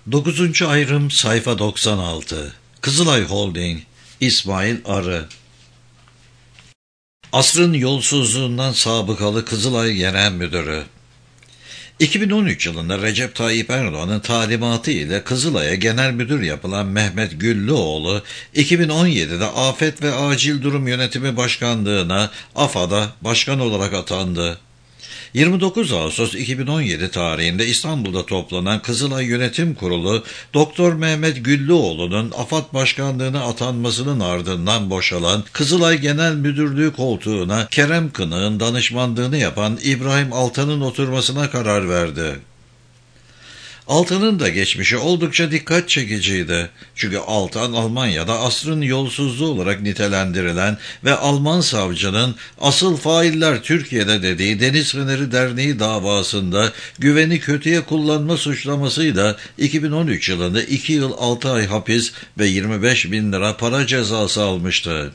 Dokuzuncu ayrım sayfa 96. Kızılay Holding, İsmail Arı. Asrın yolsuzluğundan sabıkalı Kızılay Genel Müdürü. 2013 yılında Recep Tayyip Erdoğan'ın talimatı ile Kızılay'a genel müdür yapılan Mehmet Güllüoğlu, 2017'de Afet ve Acil Durum Yönetimi Başkanlığı'na AFAD'a başkan olarak atandı. 29 Ağustos 2017 tarihinde İstanbul'da toplanan Kızılay Yönetim Kurulu, Doktor Mehmet Güllüoğlu'nun AFAD Başkanlığı'na atanmasının ardından boşalan Kızılay Genel Müdürlüğü koltuğuna Kerem Kınık'ın danışmanlığını yapan İbrahim Altan'ın oturmasına karar verdi. Altan'ın da geçmişi oldukça dikkat çekiciydi. Çünkü Altan, Almanya'da asrın yolsuzluğu olarak nitelendirilen ve Alman savcının asıl failler Türkiye'de dediği Deniz Feneri Derneği davasında güveni kötüye kullanma suçlamasıyla 2013 yılında 2 yıl 6 ay hapis ve 25 bin lira para cezası almıştı.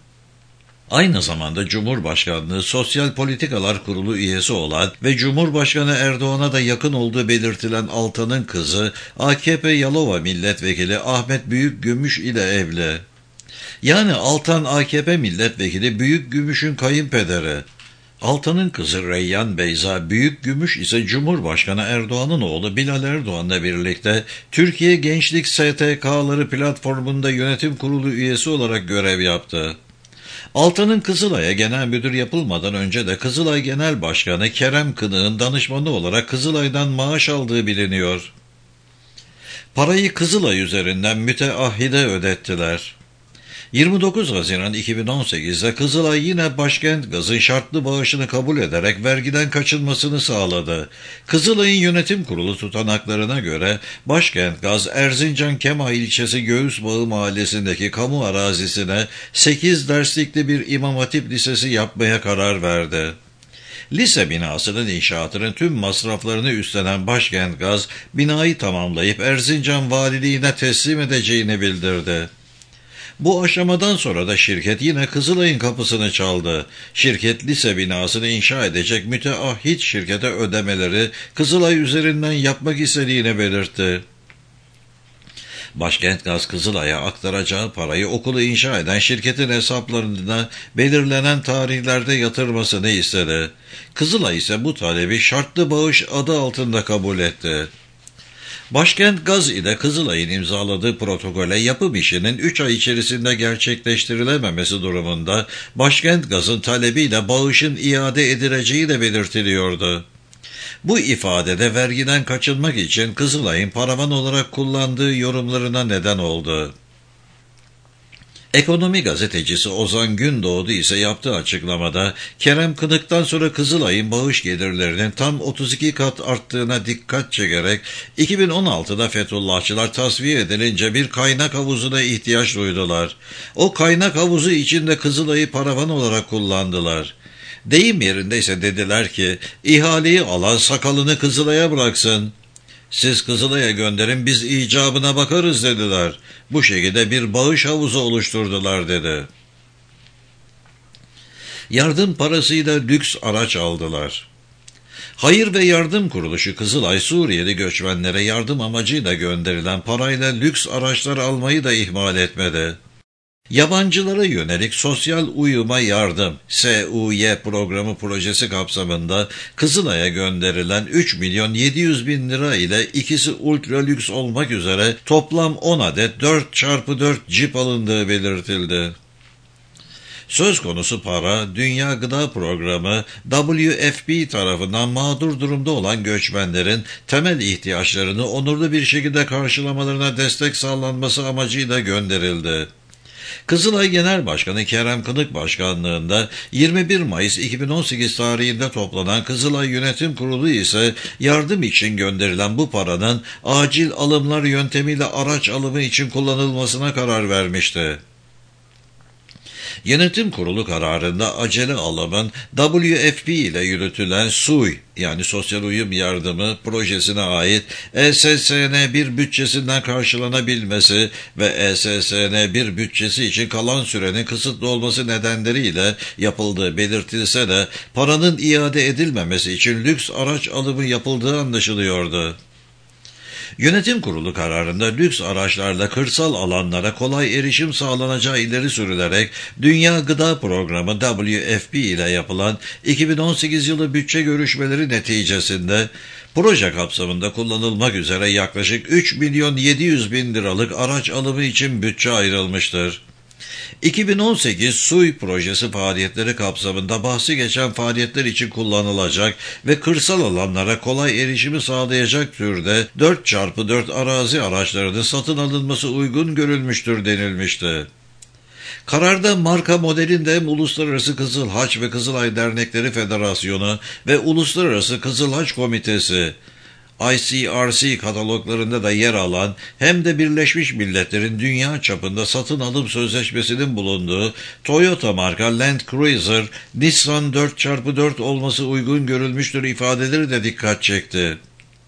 Aynı zamanda Cumhurbaşkanlığı Sosyal Politikalar Kurulu üyesi olan ve Cumhurbaşkanı Erdoğan'a da yakın olduğu belirtilen Altan'ın kızı AKP Yalova Milletvekili Ahmet Büyükgümüş ile evli. Yani Altan AKP Milletvekili Büyükgümüş'ün kayınpederi. Altan'ın kızı Reyyan Beyza Büyükgümüş ise Cumhurbaşkanı Erdoğan'ın oğlu Bilal Erdoğan'la birlikte Türkiye Gençlik STK'ları platformunda yönetim kurulu üyesi olarak görev yaptı. Altan'ın Kızılay'a genel müdür yapılmadan önce de Kızılay Genel Başkanı Kerem Kınık'ın danışmanı olarak Kızılay'dan maaş aldığı biliniyor. Parayı Kızılay üzerinden müteahhide ödettiler. 29 Haziran 2018'de Kızılay yine Başkent Gaz'ın şartlı bağışını kabul ederek vergiden kaçınmasını sağladı. Kızılay'ın yönetim kurulu tutanaklarına göre Başkent Gaz, Erzincan Kemah ilçesi Göğüsbağı mahallesindeki kamu arazisine 8 derslikli bir İmam Hatip Lisesi yapmaya karar verdi. Lise binasının inşaatının tüm masraflarını üstlenen Başkent Gaz, binayı tamamlayıp Erzincan Valiliğine teslim edeceğini bildirdi. Bu aşamadan sonra da şirket yine Kızılay'ın kapısını çaldı. Şirket lise binasını inşa edecek müteahhit şirkete ödemeleri Kızılay üzerinden yapmak istediğini belirtti. Başkent Gaz Kızılay'a aktaracağı parayı okulu inşa eden şirketin hesaplarına belirlenen tarihlerde yatırmasını istedi. Kızılay ise bu talebi şartlı bağış adı altında kabul etti. Başkent Gaz ile Kızılay'ın imzaladığı protokole yapım işinin 3 ay içerisinde gerçekleştirilememesi durumunda Başkent Gaz'ın talebiyle bağışın iade edileceği de belirtiliyordu. Bu ifadede vergiden kaçınmak için Kızılay'ın paravan olarak kullandığı yorumlarına neden oldu. Ekonomi gazetecisi Ozan Gündoğdu ise yaptığı açıklamada Kerem Kınık'tan sonra Kızılay'ın bağış gelirlerinin tam 32 kat arttığına dikkat çekerek 2016'da Fethullahçılar tasfiye edilince bir kaynak havuzuna ihtiyaç duydular. O kaynak havuzu içinde Kızılay'ı paravan olarak kullandılar. Deyim yerindeyse dediler ki ihaleyi alan sakalını Kızılay'a bıraksın. Siz Kızılay'a gönderin, biz icabına bakarız dediler. Bu şekilde bir bağış havuzu oluşturdular dedi. Yardım parasıyla lüks araç aldılar. Hayır ve Yardım Kuruluşu Kızılay, Suriyeli göçmenlere yardım amacıyla gönderilen parayla lüks araçlar almayı da ihmal etmedi. Yabancılara yönelik sosyal uyuma yardım SUY programı projesi kapsamında Kızılay'a gönderilen 3 milyon 700 bin lira ile ikisi ultra lüks olmak üzere toplam 10 adet 4x4 cip alındığı belirtildi. Söz konusu para, Dünya Gıda Programı WFP tarafından mağdur durumda olan göçmenlerin temel ihtiyaçlarını onurlu bir şekilde karşılamalarına destek sağlanması amacıyla gönderildi. Kızılay Genel Başkanı Kerem Kınık başkanlığında 21 Mayıs 2018 tarihinde toplanan Kızılay Yönetim Kurulu ise yardım için gönderilen bu paranın acil alımlar yöntemiyle araç alımı için kullanılmasına karar vermişti. Yönetim kurulu kararında acele alımın WFP ile yürütülen SUY yani Sosyal Uyum Yardımı projesine ait ESSN1 bütçesinden karşılanabilmesi ve ESSN1 bütçesi için kalan sürenin kısıtlı olması nedenleriyle yapıldığı belirtilse de paranın iade edilmemesi için lüks araç alımı yapıldığı anlaşılıyordu. Yönetim kurulu kararında lüks araçlarla kırsal alanlara kolay erişim sağlanacağı ileri sürülerek Dünya Gıda Programı WFP ile yapılan 2018 yılı bütçe görüşmeleri neticesinde proje kapsamında kullanılmak üzere yaklaşık 3.700.000 liralık araç alımı için bütçe ayrılmıştır. 2018 SUY projesi faaliyetleri kapsamında bahsi geçen faaliyetler için kullanılacak ve kırsal alanlara kolay erişimi sağlayacak türde 4x4 arazi araçlarının satın alınması uygun görülmüştür denilmişti. Kararda marka modelinde hem Uluslararası Kızıl Haç ve Kızılay Dernekleri Federasyonu ve Uluslararası Kızıl Haç Komitesi ICRC kataloglarında da yer alan hem de Birleşmiş Milletler'in dünya çapında satın alım sözleşmesinin bulunduğu Toyota marka Land Cruiser, Nissan 4x4 olması uygun görülmüştür ifadeleri de dikkat çekti.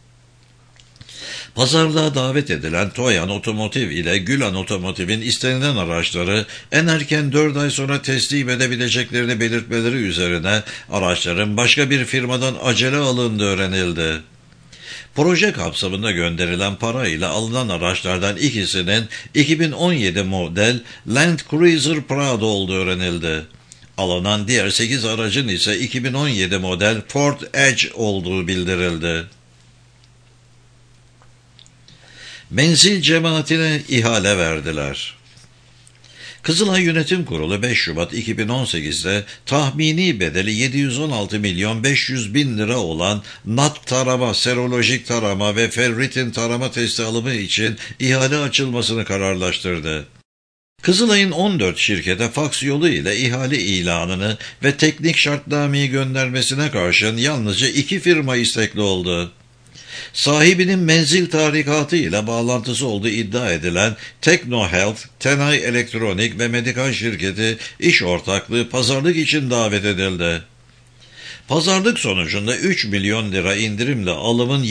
Pazarlığa davet edilen Toyan Otomotiv ile Gülan Otomotiv'in istenilen araçları en erken 4 ay sonra teslim edebileceklerini belirtmeleri üzerine araçların başka bir firmadan acele alındığı öğrenildi. Proje kapsamında gönderilen para ile alınan araçlardan ikisinin 2017 model Land Cruiser Prado olduğu öğrenildi. Alınan diğer 8 aracın ise 2017 model Ford Edge olduğu bildirildi. Menzil cemaatine ihale verdiler. Kızılay Yönetim Kurulu 5 Şubat 2018'de tahmini bedeli 716.500.000 lira olan NAT tarama, serolojik tarama ve ferritin tarama testi alımı için ihale açılmasını kararlaştırdı. Kızılay'ın 14 şirkete faks yolu ile ihale ilanını ve teknik şartnameyi göndermesine karşın yalnızca 2 firma istekli oldu. Sahibinin menzil tarikatı ile bağlantısı olduğu iddia edilen TeknoHealth, Tenay Elektronik ve Medikal şirketi iş ortaklığı pazarlık için davet edildi. Pazarlık sonucunda 3 milyon lira indirimle alımın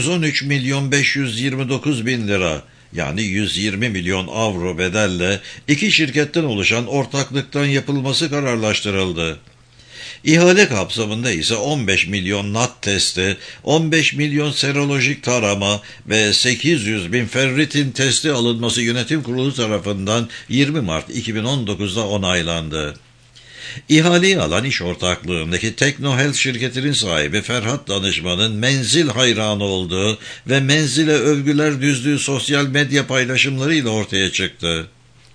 713.529.000 lira yani 120 milyon avro bedelle 2 şirketten oluşan ortaklıktan yapılması kararlaştırıldı. İhale kapsamında ise 15 milyon NAT testi, 15 milyon serolojik tarama ve 800.000 ferritin testi alınması yönetim kurulu tarafından 20 Mart 2019'da onaylandı. İhaleyi alan iş ortaklığındaki TeknoHealth şirketinin sahibi Ferhat Danışman'ın menzil hayranı olduğu ve menzile övgüler düzdüğü sosyal medya paylaşımlarıyla ortaya çıktı.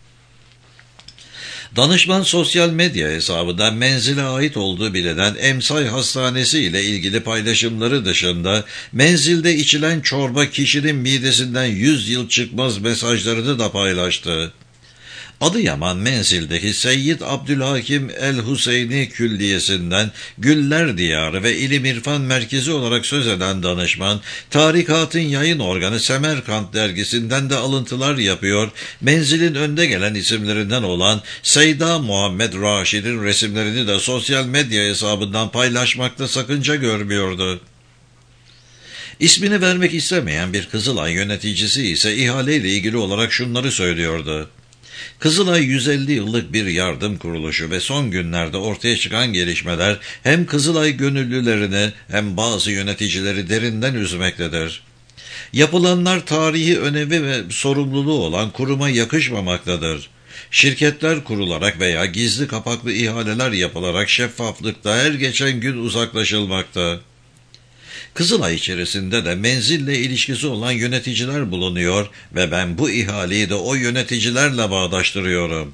Danışman sosyal medya hesabından menzile ait olduğu bilinen Emsay Hastanesi ile ilgili paylaşımları dışında menzilde içilen çorba kişinin midesinden 100 yıl çıkmaz mesajlarını da paylaştı. Adıyaman menzildeki Seyyid Abdülhakim El-Huseyni Külliyesi'nden Güller Diyarı ve İlim İrfan Merkezi olarak söz eden danışman, tarikatın yayın organı Semerkant dergisinden de alıntılar yapıyor, menzilin önde gelen isimlerinden olan Seyda Muhammed Raşid'in resimlerini de sosyal medya hesabından paylaşmakta sakınca görmüyordu. İsmini vermek istemeyen bir Kızılay yöneticisi ise ihaleyle ilgili olarak şunları söylüyordu. Kızılay 150 yıllık bir yardım kuruluşu ve son günlerde ortaya çıkan gelişmeler hem Kızılay gönüllülerini hem bazı yöneticileri derinden üzmektedir. Yapılanlar tarihi önemi ve sorumluluğu olan kuruma yakışmamaktadır. Şirketler kurularak veya gizli kapaklı ihaleler yapılarak şeffaflıkta her geçen gün uzaklaşılmakta. Kızılay içerisinde de menzille ilişkisi olan yöneticiler bulunuyor ve ben bu ihaleyi de o yöneticilerle bağdaştırıyorum.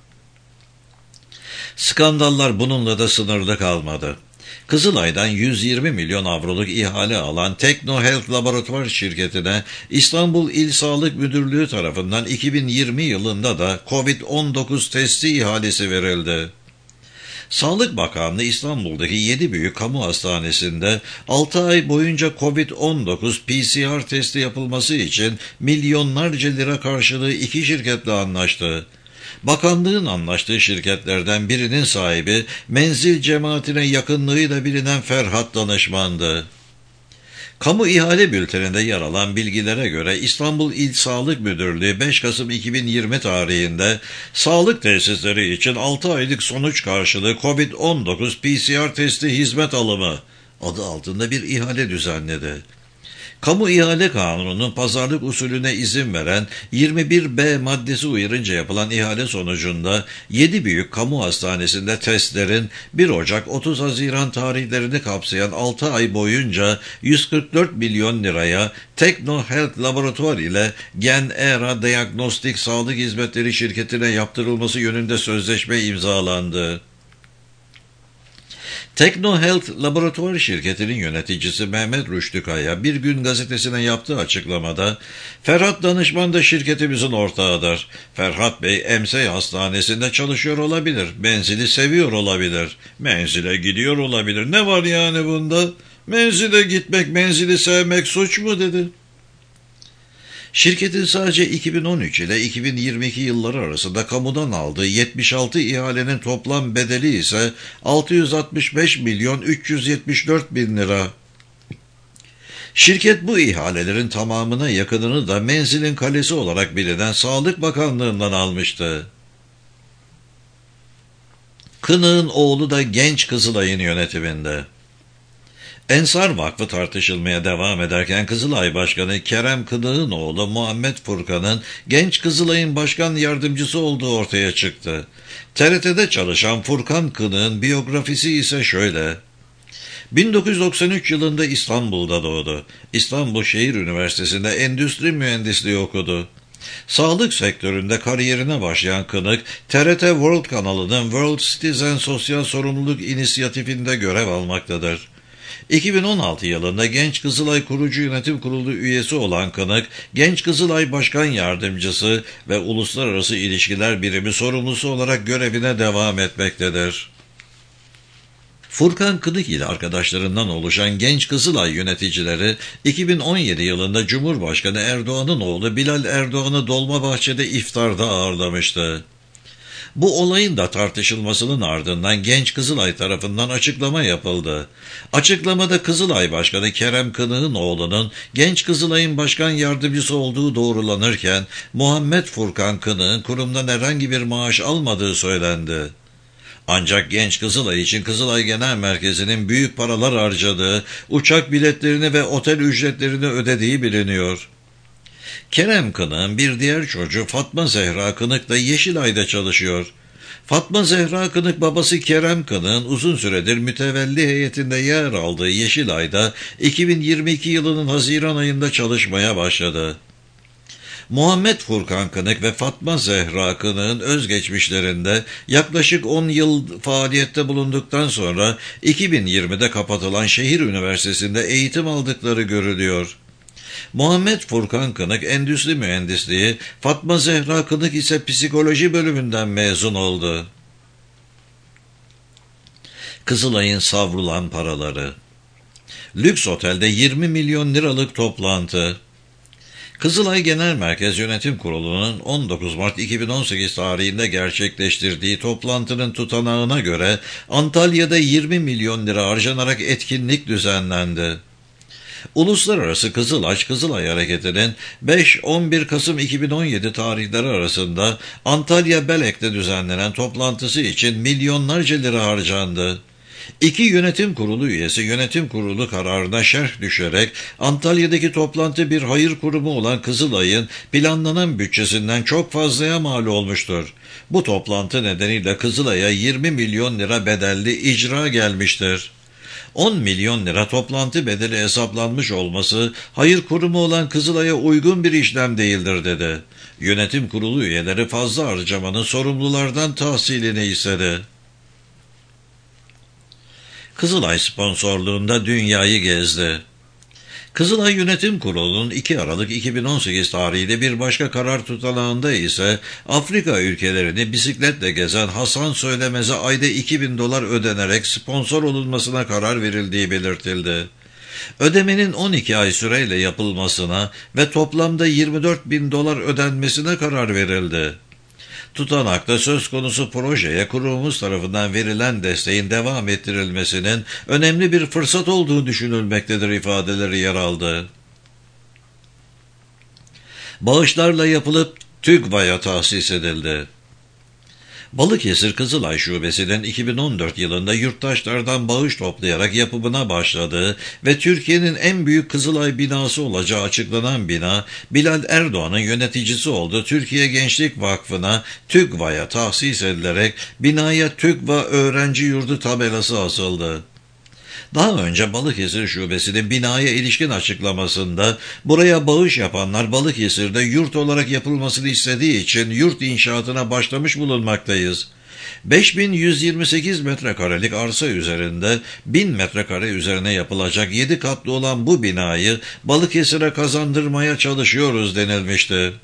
Skandallar bununla da sınırlı kalmadı. Kızılay'dan 120 milyon avroluk ihale alan TeknoHealth Laboratuvar şirketine İstanbul İl Sağlık Müdürlüğü tarafından 2020 yılında da COVID-19 testi ihalesi verildi. Sağlık Bakanlığı İstanbul'daki 7 büyük kamu hastanesinde 6 ay boyunca COVID-19 PCR testi yapılması için milyonlarca lira karşılığı 2 şirketle anlaştı. Bakanlığın anlaştığı şirketlerden birinin sahibi menzil cemaatine yakınlığıyla bilinen Ferhat Danışman'dı. Kamu ihale bülteninde yer alan bilgilere göre İstanbul İl Sağlık Müdürlüğü 5 Kasım 2020 tarihinde sağlık tesisleri için 6 aylık sonuç karşılığı COVID-19 PCR testi hizmet alımı adı altında bir ihale düzenledi. Kamu İhale Kanunu'nun pazarlık usulüne izin veren 21B maddesi uyarınca yapılan ihale sonucunda 7 büyük kamu hastanesinde testlerin 1 Ocak-30 Haziran tarihlerini kapsayan 6 ay boyunca 144 milyon liraya Tekno Health Laboratuvar ile Gen-Era Diagnostik Sağlık Hizmetleri şirketine yaptırılması yönünde sözleşme imzalandı. Tekno Health Laboratuvar şirketinin yöneticisi Mehmet Rüştü Kaya Bir Gün gazetesine yaptığı açıklamada, Ferhat danışman da şirketimizin ortağıdır. Ferhat Bey EMSEY hastanesinde çalışıyor olabilir, menzili seviyor olabilir, menzile gidiyor olabilir. Ne var yani bunda? Menzile gitmek, menzili sevmek suç mu dedi. Şirketin sadece 2013 ile 2022 yılları arasında kamudan aldığı 76 ihalenin toplam bedeli ise 665 milyon 374 bin lira. Şirket bu ihalelerin tamamına yakınını da menzilin kalesi olarak bilinen Sağlık Bakanlığı'ndan almıştı. Kınık'ın oğlu da genç Kızılay'ın yönetiminde. Ensar Vakfı tartışılmaya devam ederken Kızılay Başkanı Kerem Kınık'ın oğlu Muhammed Furkan'ın genç Kızılay'ın başkan yardımcısı olduğu ortaya çıktı. TRT'de çalışan Furkan Kınık'ın biyografisi ise şöyle. 1993 yılında İstanbul'da doğdu. İstanbul Şehir Üniversitesi'nde endüstri mühendisliği okudu. Sağlık sektöründe kariyerine başlayan Kınık, TRT World kanalının World Citizen Sosyal Sorumluluk İnisiyatifi'nde görev almaktadır. 2016 yılında Genç Kızılay Kurucu Yönetim Kurulu üyesi olan Kınık, Genç Kızılay Başkan Yardımcısı ve Uluslararası İlişkiler Birimi sorumlusu olarak görevine devam etmektedir. Furkan Kınık ile arkadaşlarından oluşan Genç Kızılay yöneticileri 2017 yılında Cumhurbaşkanı Erdoğan'ın oğlu Bilal Erdoğan'ı Dolmabahçe'de iftarda ağırlamıştı. Bu olayın da tartışılmasının ardından Genç Kızılay tarafından açıklama yapıldı. Açıklamada Kızılay Başkanı Kerem Kınık'ın oğlunun Genç Kızılay'ın başkan yardımcısı olduğu doğrulanırken Muhammed Furkan Kınık'ın kurumdan herhangi bir maaş almadığı söylendi. Ancak Genç Kızılay için Kızılay Genel Merkezi'nin büyük paralar harcadığı, uçak biletlerini ve otel ücretlerini ödediği biliniyor. Kerem Kınık'ın bir diğer çocuğu Fatma Zehra Kınık da Yeşilay'da çalışıyor. Fatma Zehra Kınık babası Kerem Kınık'ın uzun süredir mütevelli heyetinde yer aldığı Yeşilay'da 2022 yılının Haziran ayında çalışmaya başladı. Muhammed Furkan Kınık ve Fatma Zehra Kınık'ın özgeçmişlerinde yaklaşık 10 yıl faaliyette bulunduktan sonra 2020'de kapatılan Şehir Üniversitesi'nde eğitim aldıkları görülüyor. Muhammed Furkan Kınık endüstri mühendisliği, Fatma Zehra Kınık ise psikoloji bölümünden mezun oldu. Kızılay'ın savrulan paraları. Lüks otelde 20 milyon liralık toplantı. Kızılay Genel Merkez Yönetim Kurulu'nun 19 Mart 2018 tarihinde gerçekleştirdiği toplantının tutanağına göre Antalya'da 20 milyon lira harcanarak etkinlik düzenlendi. Uluslararası Kızılay Hareketi'nin 5-11 Kasım 2017 tarihleri arasında Antalya Belek'te düzenlenen toplantısı için milyonlarca lira harcandı. İki yönetim kurulu üyesi yönetim kurulu kararına şerh düşerek Antalya'daki toplantı bir hayır kurumu olan Kızılay'ın planlanan bütçesinden çok fazlaya mal olmuştur. Bu toplantı nedeniyle Kızılay'a 20 milyon lira bedelli icra gelmiştir. 10 milyon lira toplantı bedeli hesaplanmış olması hayır kurumu olan Kızılay'a uygun bir işlem değildir dedi. Yönetim kurulu üyeleri fazla harcamanın sorumlulardan tahsilini istedi. Kızılay sponsorluğunda dünyayı gezdi. Kızılay Yönetim Kurulu'nun 2 Aralık 2018 tarihli bir başka karar tutanağında ise Afrika ülkelerini bisikletle gezen Hasan Söylemez'e ayda $2.000 ödenerek sponsor olunmasına karar verildiği belirtildi. Ödemenin 12 ay süreyle yapılmasına ve toplamda $24.000 ödenmesine karar verildi. Tutanakta söz konusu projeye kurumumuz tarafından verilen desteğin devam ettirilmesinin önemli bir fırsat olduğu düşünülmektedir ifadeleri yer aldı. Bağışlarla yapılıp TÜGVA'ya tahsis edildi. Balıkesir Kızılay Şubesi'nin 2014 yılında yurttaşlardan bağış toplayarak yapımına başladığı ve Türkiye'nin en büyük Kızılay binası olacağı açıklanan bina, Bilal Erdoğan'ın yöneticisi olduğu Türkiye Gençlik Vakfı'na TÜGVA'ya tahsis edilerek binaya TÜGVA Öğrenci Yurdu tabelası asıldı. Daha önce Balıkesir Şubesi'nin binaya ilişkin açıklamasında buraya bağış yapanlar Balıkesir'de yurt olarak yapılmasını istediği için yurt inşaatına başlamış bulunmaktayız. 5128 metrekarelik arsa üzerinde 1000 metrekare üzerine yapılacak 7 katlı olan bu binayı Balıkesir'e kazandırmaya çalışıyoruz denilmişti.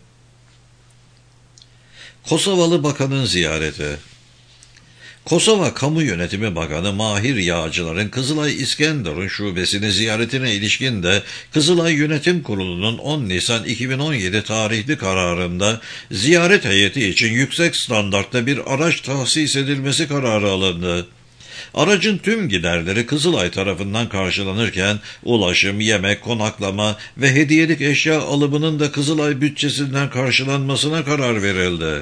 Kosovalı Bakan'ın ziyareti. Kosova Kamu Yönetimi Bakanı Mahir Yağcılar'ın Kızılay İskenderun şubesini ziyaretine ilişkin de Kızılay Yönetim Kurulu'nun 10 Nisan 2017 tarihli kararında ziyaret heyeti için yüksek standartta bir araç tahsis edilmesi kararı alındı. Aracın tüm giderleri Kızılay tarafından karşılanırken ulaşım, yemek, konaklama ve hediyelik eşya alımının da Kızılay bütçesinden karşılanmasına karar verildi.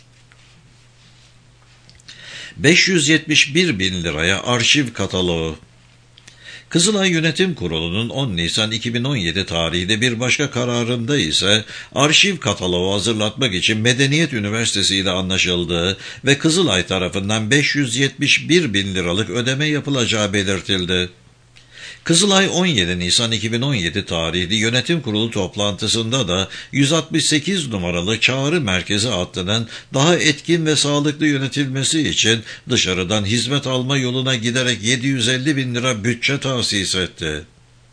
571 bin liraya arşiv kataloğu. Kızılay Yönetim Kurulu'nun 10 Nisan 2017 tarihli bir başka kararında ise arşiv kataloğu hazırlatmak için Medeniyet Üniversitesi ile anlaşıldığı ve Kızılay tarafından 571 bin liralık ödeme yapılacağı belirtildi. Kızılay 17 Nisan 2017 tarihli yönetim kurulu toplantısında da 168 numaralı çağrı merkezi hattının daha etkin ve sağlıklı yönetilmesi için dışarıdan hizmet alma yoluna giderek 750 bin lira bütçe tahsis etti.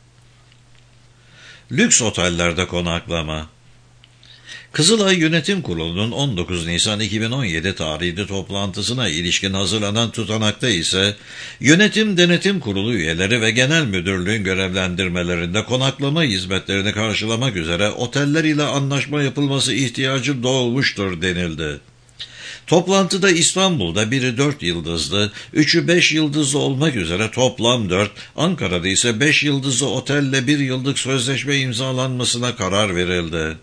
Lüks otellerde konaklama. Kızılay Yönetim Kurulu'nun 19 Nisan 2017 tarihli toplantısına ilişkin hazırlanan tutanakta ise Yönetim Denetim Kurulu üyeleri ve Genel Müdürlüğün görevlendirmelerinde konaklama hizmetlerini karşılamak üzere oteller ile anlaşma yapılması ihtiyacı doğmuştur denildi. Toplantıda İstanbul'da biri 4 yıldızlı, 3'ü 5 yıldızlı olmak üzere toplam 4, Ankara'da ise 5 yıldızlı otelle 1 yıllık sözleşme imzalanmasına karar verildi.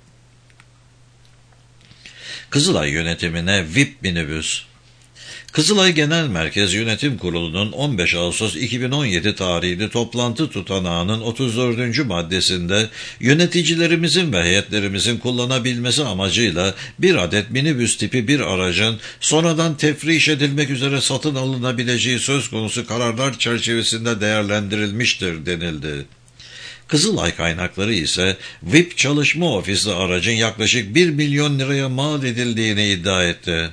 Kızılay yönetimine VIP minibüs. Kızılay Genel Merkez Yönetim Kurulu'nun 15 Ağustos 2017 tarihli toplantı tutanağının 34. maddesinde yöneticilerimizin ve heyetlerimizin kullanabilmesi amacıyla bir adet minibüs tipi bir aracın sonradan tefriş edilmek üzere satın alınabileceği söz konusu kararlar çerçevesinde değerlendirilmiştir denildi. Kızılay kaynakları ise VIP çalışma ofisli aracın yaklaşık 1 milyon liraya mal edildiğini iddia etti.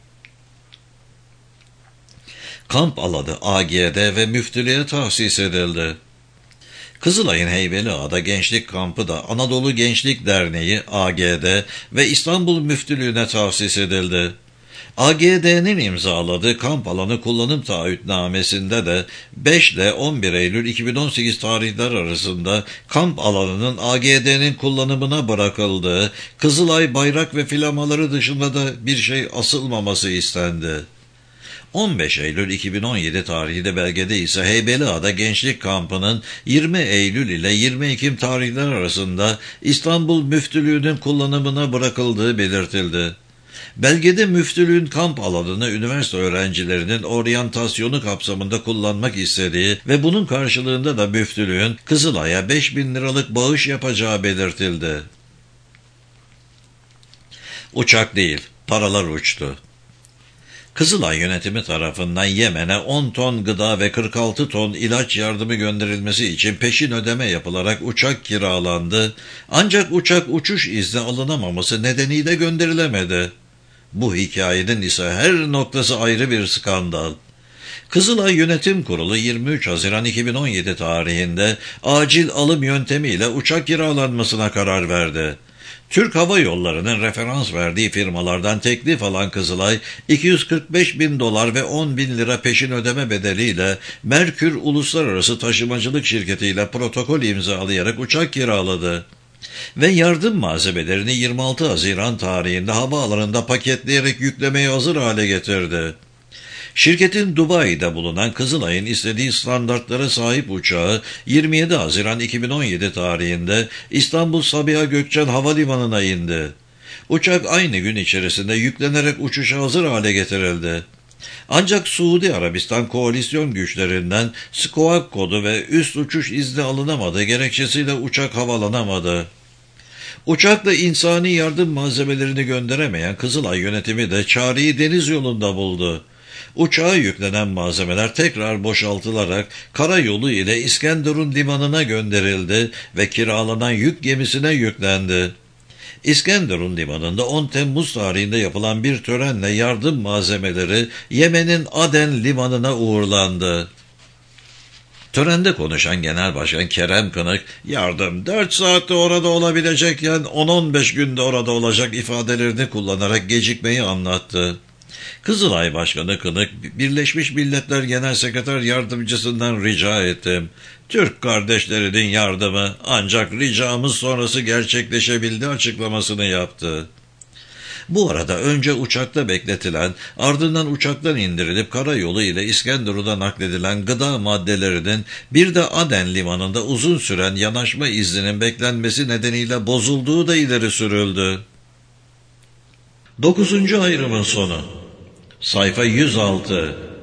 Kamp alanı AGD ve müftülüğe tahsis edildi. Kızılay'ın Heybeliada'da Gençlik Kampı da Anadolu Gençlik Derneği AGD ve İstanbul Müftülüğü'ne tahsis edildi. AGD'nin imzaladığı kamp alanı kullanım taahhütnamesinde de 5 ile 11 Eylül 2018 tarihler arasında kamp alanının AGD'nin kullanımına bırakıldığı, Kızılay bayrak ve flamaları dışında da bir şey asılmaması istendi. 15 Eylül 2017 tarihli belgede ise Heybeliada Gençlik Kampı'nın 20 Eylül ile 20 Ekim tarihler arasında İstanbul Müftülüğü'nün kullanımına bırakıldığı belirtildi. Belgede müftülüğün kamp alanını üniversite öğrencilerinin oryantasyonu kapsamında kullanmak istediği ve bunun karşılığında da müftülüğün Kızılay'a 5.000 liralık bağış yapacağı belirtildi. Uçak değil, paralar uçtu. Kızılay yönetimi tarafından Yemen'e 10 ton gıda ve 46 ton ilaç yardımı gönderilmesi için peşin ödeme yapılarak uçak kiralandı, ancak uçak uçuş izni alınamaması nedeniyle gönderilemedi. Bu hikayenin ise her noktası ayrı bir skandal. Kızılay Yönetim Kurulu 23 Haziran 2017 tarihinde acil alım yöntemiyle uçak kiralanmasına karar verdi. Türk Hava Yolları'nın referans verdiği firmalardan teklif alan Kızılay, $245.000 ve 10.000 lira peşin ödeme bedeliyle Merkür Uluslararası Taşımacılık Şirketi ile protokol imzalayarak uçak kiraladı. Ve yardım malzemelerini 26 Haziran tarihinde havaalanında paketleyerek yüklemeye hazır hale getirdi. Şirketin Dubai'de bulunan Kızılay'ın istediği standartlara sahip uçağı 27 Haziran 2017 tarihinde İstanbul Sabiha Gökçen Havalimanı'na indi. Uçak aynı gün içerisinde yüklenerek uçuşa hazır hale getirildi. Ancak Suudi Arabistan koalisyon güçlerinden SCOAC kodu ve üst uçuş izni alınamadığı gerekçesiyle uçak havalanamadı. Uçakla insani yardım malzemelerini gönderemeyen Kızılay yönetimi de çareyi deniz yolunda buldu. Uçağa yüklenen malzemeler tekrar boşaltılarak karayolu ile İskenderun limanına gönderildi ve kiralanan yük gemisine yüklendi. İskenderun limanında 10 Temmuz tarihinde yapılan bir törenle yardım malzemeleri Yemen'in Aden limanına uğurlandı. Törende konuşan Genel Başkan Kerem Kınık, yardım 4 saatte orada olabilecekken 10-15 günde orada olacak ifadelerini kullanarak gecikmeyi anlattı. Kızılay Başkanı Kınık, Birleşmiş Milletler Genel Sekreter Yardımcısından rica ettim. Türk kardeşlerinin yardımı ancak ricamız sonrası gerçekleşebildi açıklamasını yaptı. Bu arada önce uçakta bekletilen, ardından uçaktan indirilip karayolu ile İskenderun'a nakledilen gıda maddelerinin bir de Aden limanında uzun süren yanaşma izninin beklenmesi nedeniyle bozulduğu da ileri sürüldü. 9. ayrımın sonu. Sayfa 106.